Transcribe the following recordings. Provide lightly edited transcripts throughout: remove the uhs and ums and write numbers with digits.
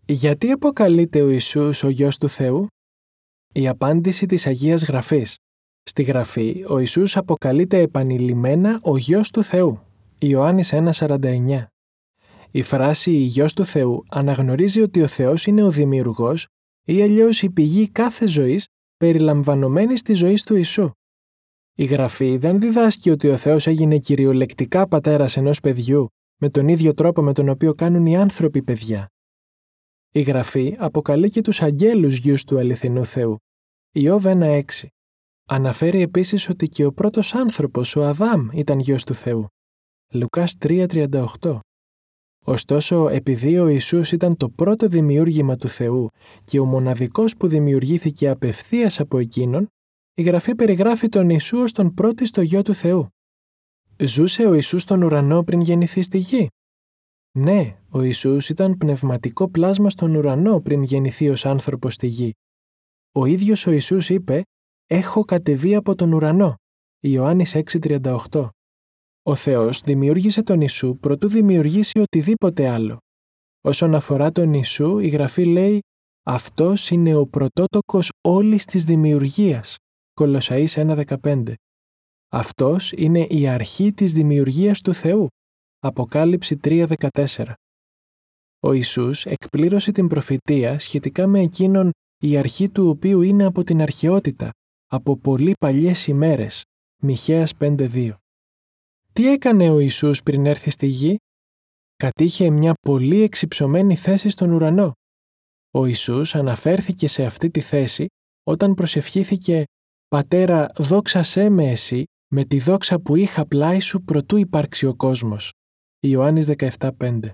Γιατί αποκαλείται ο Ιησούς ο Υιός του Θεού? Η απάντηση της Αγίας Γραφής. Στη Γραφή, ο Ιησούς αποκαλείται επανειλημμένα ο Υιός του Θεού. Ιωάννης 1,49. Η φράση «Υιός του Θεού» αναγνωρίζει ότι ο Θεός είναι ο δημιουργός ή αλλιώς η πηγή κάθε ζωής περιλαμβανομένης της ζωής του Ιησού. Η Γραφή δεν διδάσκει ότι ο Θεός έγινε κυριολεκτικά πατέρας ενός παιδιού με τον ίδιο τρόπο με τον οποίο κάνουν οι άνθρωποι παιδιά. Η Γραφή αποκαλεί και τους αγγέλους γιους του αληθινού Θεού. Ιώβ 1,6. Αναφέρει επίσης ότι και ο πρώτος άνθρωπος, ο Αδάμ, ήταν γιος του Θεού. Λουκάς 3,38. Ωστόσο, επειδή ο Ιησούς ήταν το πρώτο δημιούργημα του Θεού και ο μοναδικός που δημιουργήθηκε απευθείας από εκείνον, η Γραφή περιγράφει τον Ιησού ως τον πρώτιστο Γιο του Θεού. Ζούσε ο Ιησούς στον ουρανό πριν γεννηθεί στη γη? Ναι, ο Ιησούς ήταν πνευματικό πλάσμα στον ουρανό πριν γεννηθεί ως άνθρωπος στη γη. Ο ίδιος ο Ιησούς είπε «Έχω κατεβεί από τον ουρανό». Ιωάννης 6,38. Ο Θεός δημιούργησε τον Ιησού προτού δημιουργήσει οτιδήποτε άλλο. Όσον αφορά τον Ιησού, η Γραφή λέει «Αυτός είναι ο πρωτότοκος όλης της δημιουργίας». Κολοσσαείς 1,15. Αυτός είναι η αρχή της δημιουργίας του Θεού. Αποκάλυψη 3,14. Ο Ιησούς εκπλήρωσε την προφητεία σχετικά με εκείνον η αρχή του οποίου είναι από την αρχαιότητα, από πολύ παλιές ημέρες. Μιχαίας 5,2. Τι έκανε ο Ιησούς πριν έρθει στη γη? Κατήχε μια πολύ εξυψωμένη θέση στον ουρανό. Ο Ιησούς αναφέρθηκε σε αυτή τη θέση όταν προσευχήθηκε «Πατέρα, δόξασέ με εσύ με τη δόξα που είχα πλάι σου προτού υπάρξει ο κόσμος». Ιωάννης 17,5.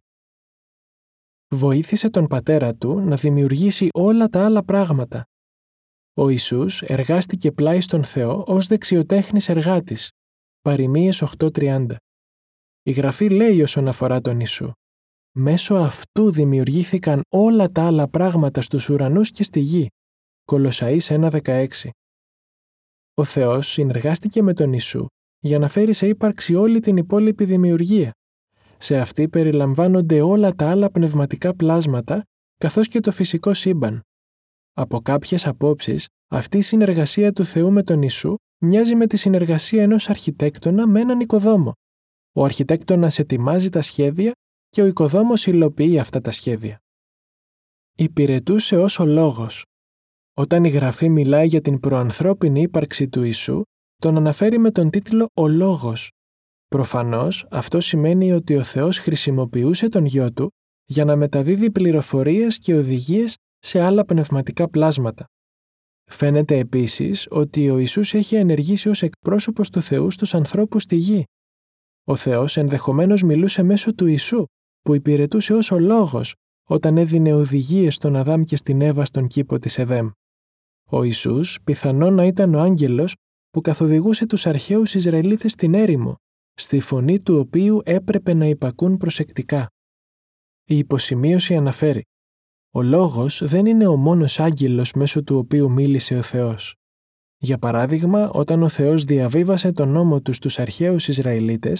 Βοήθησε τον πατέρα του να δημιουργήσει όλα τα άλλα πράγματα. Ο Ιησούς εργάστηκε πλάι στον Θεό ως δεξιοτέχνης εργάτης. Παροιμίες 8,30. Η Γραφή λέει όσον αφορά τον Ιησού «Μέσω αυτού δημιουργήθηκαν όλα τα άλλα πράγματα στους ουρανούς και στη γη». Κολοσσαείς 1,16. Ο Θεός συνεργάστηκε με τον Ιησού για να φέρει σε ύπαρξη όλη την υπόλοιπη δημιουργία. Σε αυτή περιλαμβάνονται όλα τα άλλα πνευματικά πλάσματα, καθώς και το φυσικό σύμπαν. Από κάποιες απόψεις, αυτή η συνεργασία του Θεού με τον Ιησού μοιάζει με τη συνεργασία ενός αρχιτέκτονα με έναν οικοδόμο. Ο αρχιτέκτονας ετοιμάζει τα σχέδια και ο οικοδόμος υλοποιεί αυτά τα σχέδια. Υπηρετούσε ως ο Λόγος. Όταν η Γραφή μιλάει για την προανθρώπινη ύπαρξη του Ιησού, τον αναφέρει με τον τίτλο «Ο Λόγος». Προφανώς, αυτό σημαίνει ότι ο Θεός χρησιμοποιούσε τον Γιο Του για να μεταδίδει πληροφορίες και οδηγίες σε άλλα πνευματικά πλάσματα. Φαίνεται επίσης ότι ο Ιησούς έχει ενεργήσει ως εκπρόσωπος του Θεού στους ανθρώπους στη γη. Ο Θεός ενδεχομένως μιλούσε μέσω του Ιησού, που υπηρετούσε ως ο Λόγος όταν έδινε οδηγίες στον Αδάμ και στην Εύα στον κήπο της Εδέμ. Ο Ιησούς πιθανόν να ήταν ο άγγελος που καθοδηγούσε τους αρχαίους Ισραηλίτες στην έρημο, στη φωνή του οποίου έπρεπε να υπακούν προσεκτικά. Η υποσημείωση αναφέρει «Ο Λόγος δεν είναι ο μόνος άγγελος μέσω του οποίου μίλησε ο Θεός». Για παράδειγμα, όταν ο Θεός διαβίβασε τον νόμο του στους αρχαίους Ισραηλίτες,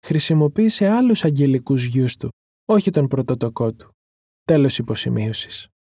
χρησιμοποίησε άλλους αγγελικούς γιους του, όχι τον πρωτοτοκό του. Τέλος υποσημείωσης.